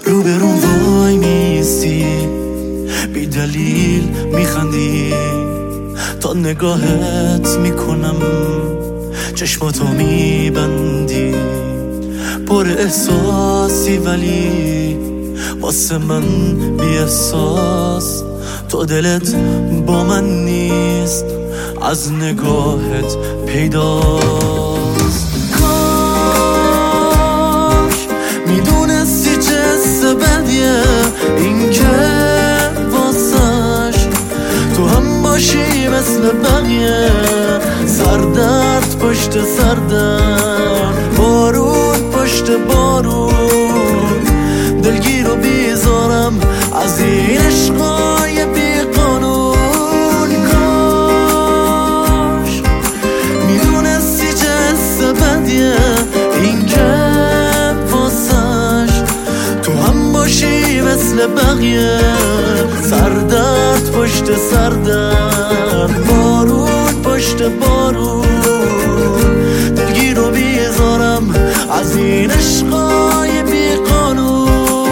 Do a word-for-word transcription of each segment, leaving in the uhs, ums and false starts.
رو به رو وای میستی، بی دلیل میخندی، تا نگاهت میکنم چشماتو میبندی. پر احساسی ولی واسه من بی احساس، تو دلت با من نیست، از نگاهت پیداست. کاش میدونستی چه حس بدیه این که واسش تو هم باشی مثل بقیه. سردرد پشت سردرد، بارون پشت بارون، دلگیر و بیزارم از این عشقای بی قانون. کاش میدونستی چه حس بدیه این که واسش تو هم باشی مثل بقیه. سردرد پشت سردرد، بارون پشت بارون، دلگیر و بیزارم از این عشقای بی قانون.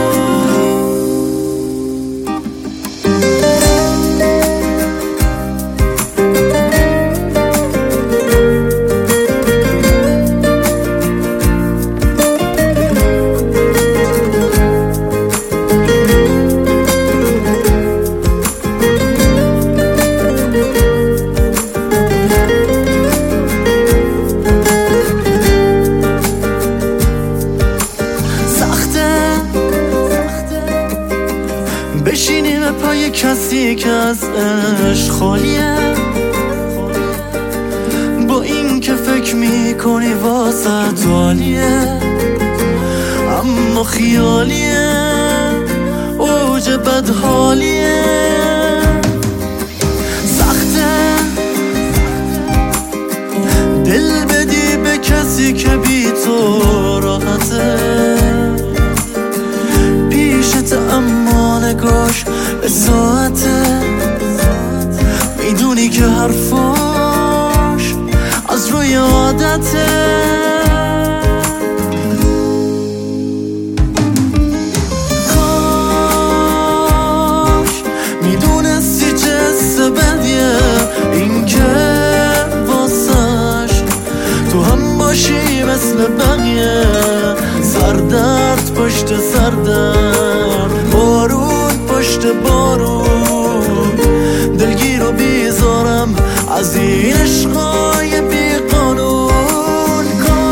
بشینیم پای کسی که از عشق خالیه، با این که فکر میکنی واسه عالیه اما خیالیه، اوج بدحالیه. سخته دل بدی به کسی که بی تو راحته، پیشت اما نگاش به ساعته، میدونی که حرفاش از روی عادته. کاش میدونستی چه حس بدیه این که واسش تو هم باشی مثل بقیه. سردرد پشت سردرد، بارون پشت بارون، دلگیر و بیزارم از این عشقای بی قانون.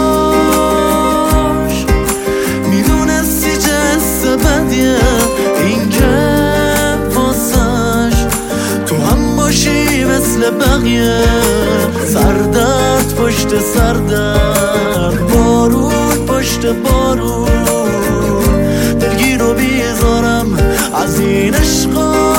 کاش میدونستی چه حس بدیه این که واسش تو هم باشی مثل بقیه. سردرد پشت سردرد، بارون پشت بارون، دلگیر و بیزارم از این عشقا.